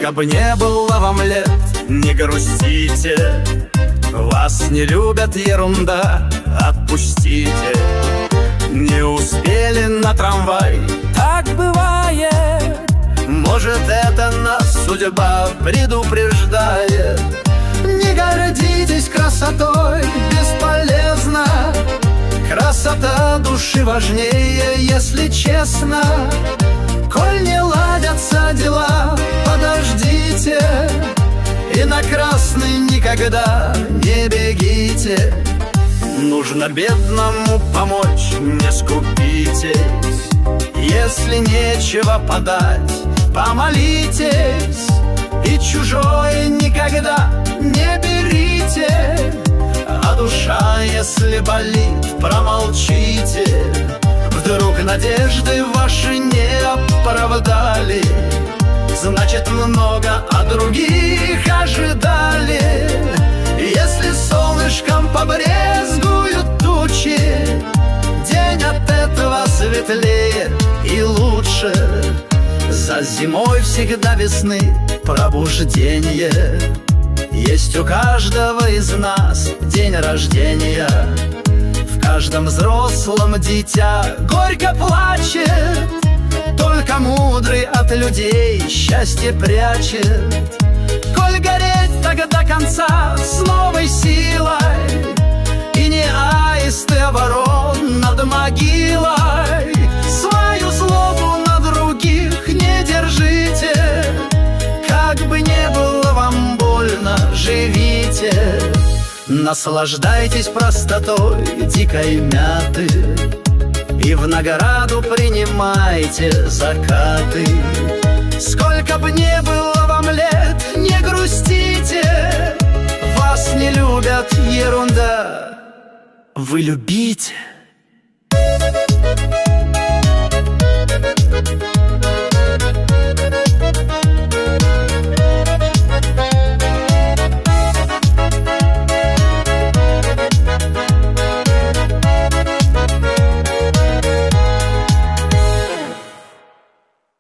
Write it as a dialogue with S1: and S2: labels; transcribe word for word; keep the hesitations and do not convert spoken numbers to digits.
S1: Сколько бы не было вам лет, не грустите. Вас не любят, ерунда, отпустите. Не успели на трамвай,
S2: Так бывает.
S1: может, это нас судьба предупреждает. Не гордитесь красотой, бесполезно. Красота души важнее, если честно. Коль не ладятся дела, подождите. И на красный никогда не бегите. Нужно бедному помочь, не скупитесь. Если нечего подать, помолитесь. И чужое никогда не берите. А душа, если болит, промолчите. Вдруг надежды ваши не оправдали, значит, много от других ожидали. Если солнышком побрезгуют тучи, день от этого светлее и лучше. За зимой всегда весны пробуждение. Есть у каждого из нас день рождения. В каждом взрослом дитя горько плачет. Только мудрый от людей счастье прячет. Коль гореть так до конца с новой силой, и не аисты, а ворон над могилой. Свою злобу на других не держите. Как бы не было вам больно, живите. Наслаждайтесь простотой дикой мяты и в награду принимайте закаты. Сколько бы не было вам лет, не грустите. Вас не любят, ерунда, вы любите.